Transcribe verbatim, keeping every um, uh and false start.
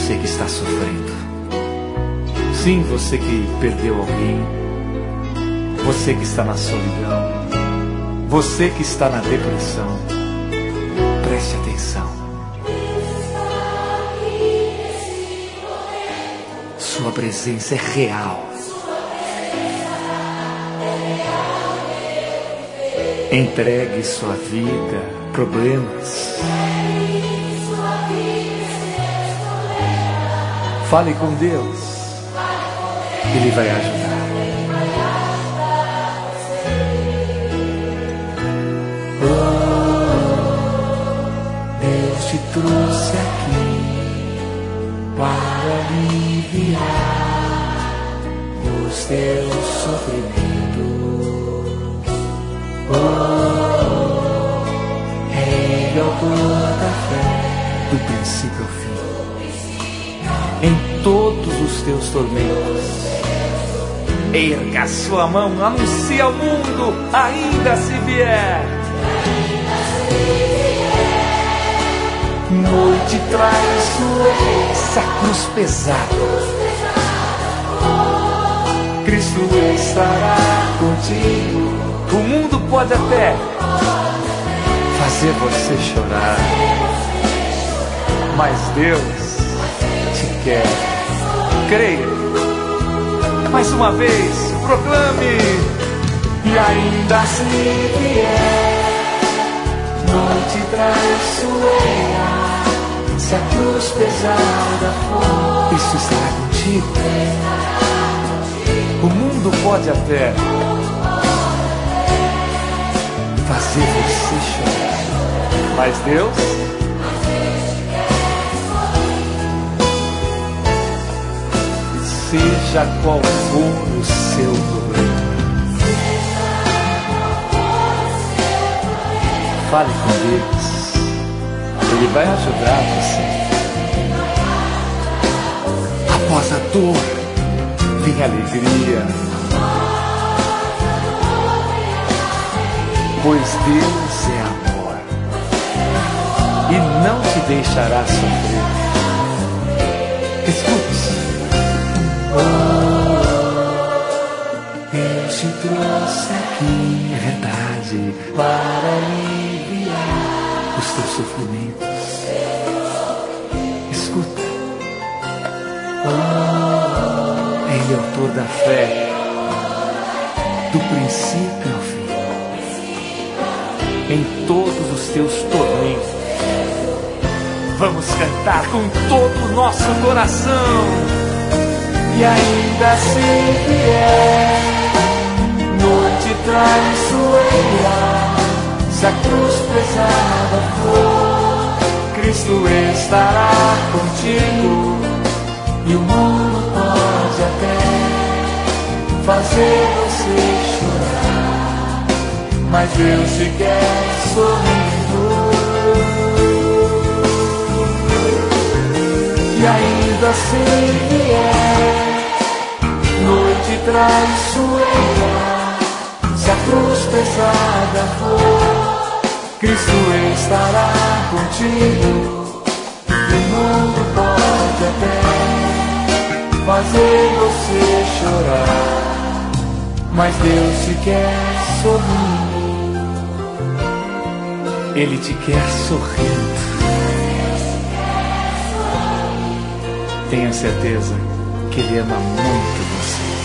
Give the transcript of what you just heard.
você que está sofrendo. Sim, você que perdeu alguém. Você que está na solidão. Você que está na depressão. Preste atenção. Sua presença é real. Entregue sua vida, problemas. Fale com Deus. Ele vai ajudar. Oh, Deus te trouxe aqui para aliviar os teus sofrimentos. Oh, Ele é o autor da fé, do princípio ao fim. Em todos os teus tormentos, erga sua mão, anuncie ao mundo, ainda se vier. Noite traiçoeira, essa cruz pesada, Cristo estará contigo. O mundo pode até fazer você chorar, mas Deus te quer. Creia. Mais uma vez, proclame. E ainda se vier noite traiçoeira, se a cruz pesada for, Cristo estará contigo. O mundo pode até fazer você chorar, mas Deus, seja qual for o seu problema, fale com Deus. Ele vai ajudar você. Após a dor, vem a alegria, pois Deus é amor e não te deixará sofrer. Escute. Oh, Deus te trouxe aqui, é verdade, para aliviar os teus sofrimentos. Escuta. Oh, Ele é o autor da fé, do princípio ao fim. Em todos os teus tormentos, vamos cantar com todo o nosso coração. E ainda se vier noite traiçoeira, se a cruz pesada for, Cristo estará contigo. E o mundo pode até fazer você chorar, mas Deus te quer sorrindo. E ainda se vier noite traiçoeira, se a cruz pesada for, Cristo estará contigo. E o mundo pode até fazer você chorar, mas Deus te quer sorrindo. Ele te quer sorrindo. Tenha certeza que Ele ama muito você.